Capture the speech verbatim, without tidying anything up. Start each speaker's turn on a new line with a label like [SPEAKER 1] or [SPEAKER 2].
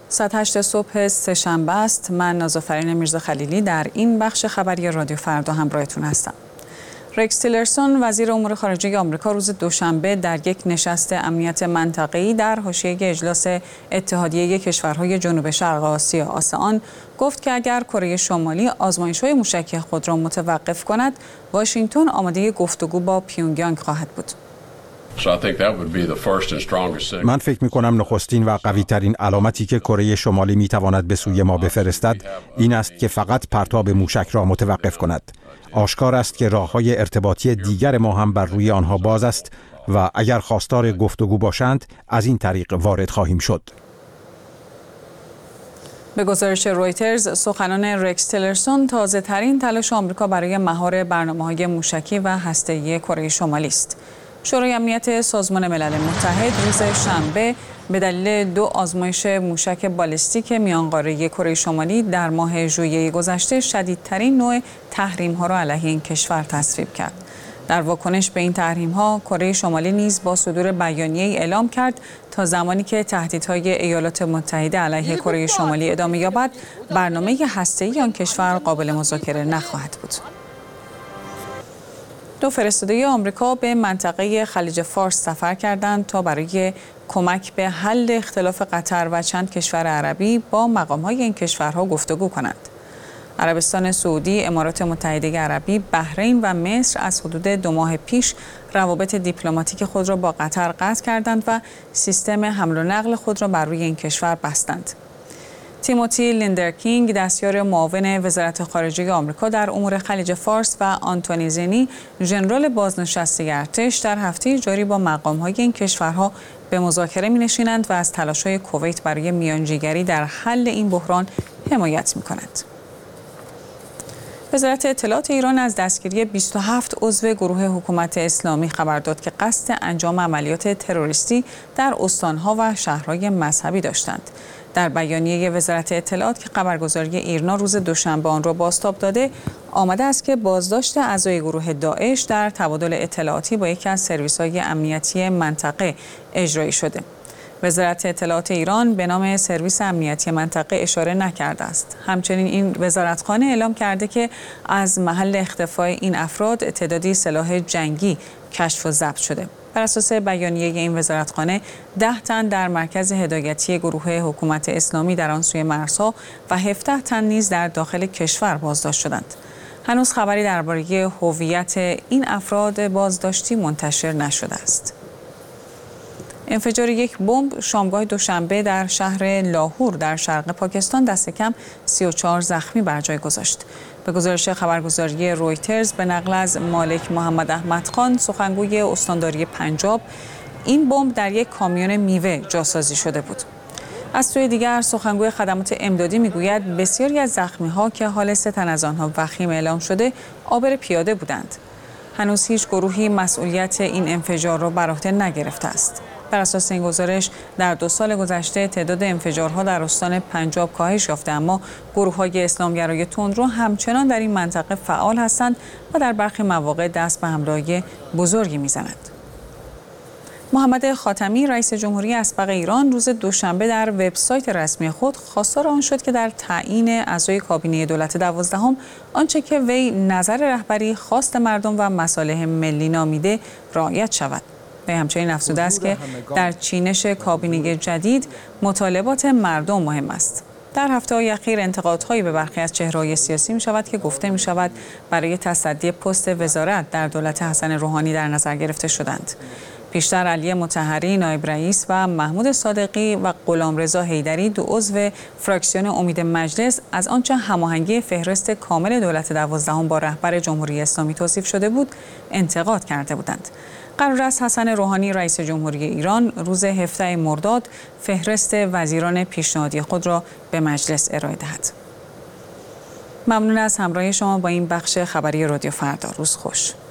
[SPEAKER 1] ساعت هشت صبح سه‌شنبه است. من نازافرین میرزا خلیلی در این بخش خبری رادیو فردا همراهتون هستم. رکس تیلرسون وزیر امور خارجه آمریکا روز دوشنبه در یک نشست امنیت منطقه‌ای در حاشیه اجلاس اتحادیه کشورهای جنوب شرق آسیا آسئان گفت که اگر کره شمالی آزمایش‌های موشکی خود را متوقف کند، واشنگتن آماده گفتگو با پیونگیانگ خواهد بود.
[SPEAKER 2] من فکر می کنم نخستین و قوی ترین علامتی که کره شمالی می تواند به سوی ما بفرستد این است که فقط پرتاب موشک را متوقف کند. آشکار است که راه‌های ارتباطی دیگر ما هم بر روی آنها باز است و اگر خواستار گفتگو باشند از این طریق وارد خواهیم شد.
[SPEAKER 1] به گزارش رویترز، سخنان رکس تیلرسون تازه ترین تلاش آمریکا برای مهار برنامه‌های موشکی و هسته‌ای کره شمالی است. شورای امنیت سازمان ملل متحد روز شنبه به دلیل دو آزمایش موشک بالستیک میانقاره کره شمالی در ماه ژوئیه گذشته شدیدترین نوع تحریم‌ها را علیه این کشور تصویب کرد. در واکنش به این تحریم‌ها، کره شمالی نیز با صدور بیانیه‌ای اعلام کرد تا زمانی که تهدیدهای ایالات متحده علیه کره شمالی ادامه یابد، برنامه هسته‌ای آن کشور قابل مذاکره نخواهد بود. دو فرستاده آمریکا به منطقه خلیج فارس سفر کردند تا برای کمک به حل اختلاف قطر و چند کشور عربی با مقام‌های این کشورها گفتگو کنند. عربستان سعودی، امارات متحده عربی، بحرین و مصر از حدود دو ماه پیش روابط دیپلماتیک خود را با قطر قطع کردند و سیستم حمل و نقل خود را بر روی این کشور بستند. تیموتی لیندرکینگ، دستیار معاون وزارت خارجه آمریکا در امور خلیج فارس و آنتونی زنی، ژنرال بازنشسته ارتش، در هفته جاری با مقام‌های این کشورها به مذاکره می‌نشینند و از تلاش‌های کویت برای میانجیگری در حل این بحران حمایت می‌کنند. وزارت اطلاعات ایران از دستگیری بیست و هفت عضو گروه حکومت اسلامی خبر داد که قصد انجام عملیات تروریستی در استان‌ها و شهرهای مذهبی داشتند. در بیانیه وزارت اطلاعات که خبرگزاری ایرنا روز دوشنبه آن را بازتاب داده، آمده است که بازداشت اعضای گروه داعش در تبادل اطلاعاتی با یکی از سرویس‌های امنیتی منطقه اجرایی شده. وزارت اطلاعات ایران به نام سرویس امنیتی منطقه اشاره نکرده است. همچنین این وزارتخانه اعلام کرده که از محل اختفای این افراد تعدادی سلاح جنگی کشف و ضبط شده. بر اساس بیانیه این وزارتخانه، ده تن در مرکز هدایتی گروه حکومت اسلامی در آن سوی مرزها و هفده تن نیز در داخل کشور بازداشت شدند. هنوز خبری درباره هویت این افراد بازداشتی منتشر نشده است. انفجار یک بمب شامگاه دوشنبه در شهر لاهور در شرق پاکستان دست کم سی و چهار زخمی بر جای گذاشت. به گزارش خبرگزاری رویترز به نقل از مالک محمد احمد خان، سخنگوی استانداری پنجاب، این بمب در یک کامیون میوه جاسازی شده بود. از سوی دیگر سخنگوی خدمات امدادی میگوید بسیاری از زخمی‌ها که حال سه تن از آنها وخیم اعلام شده عابر پیاده بودند. هنوز هیچ گروهی مسئولیت این انفجار را بر عهده نگرفته است. بر اساس این گزارش در دو سال گذشته تعداد انفجارها در استان پنجاب کاهش یافته، اما گروه‌های اسلامگرای تندرو همچنان در این منطقه فعال هستند و در برخی مواقع دست به حمله‌های بزرگی می‌زنند. محمد خاتمی، رئیس جمهوری اسبق ایران، روز دوشنبه در وبسایت رسمی خود خواستار آن شد که در تعیین اعضای کابینه دولت دوازدهم آنچه که وی نظر رهبری، خواست مردم و مصالح ملی نامیده رعایت شود. وی همچنین افزوده است که در چینش کابینه جدید مطالبات مردم مهم است. در هفته‌های اخیر انتقادهایی به برخی از چهره‌های سیاسی می شود که گفته می شود برای تصدی پست وزارت در دولت حسن روحانی در نظر گرفته شدند. پیشتر علی مطهری نایب رئیس و محمود صادقی و غلامرضا حیدری دو عضو فراکسیون امید مجلس از آنچه هماهنگی فهرست کامل دولت دوازدهم با رهبر جمهوری اسلامی توصیف شده بود انتقاد کرده بودند. قرار است حسن روحانی رئیس جمهوری ایران روز هفدهم مرداد فهرست وزیران پیشنهادی خود را به مجلس ارائه دهد. ممنون از همراهی شما با این بخش خبری رادیو فردا. روز خوش.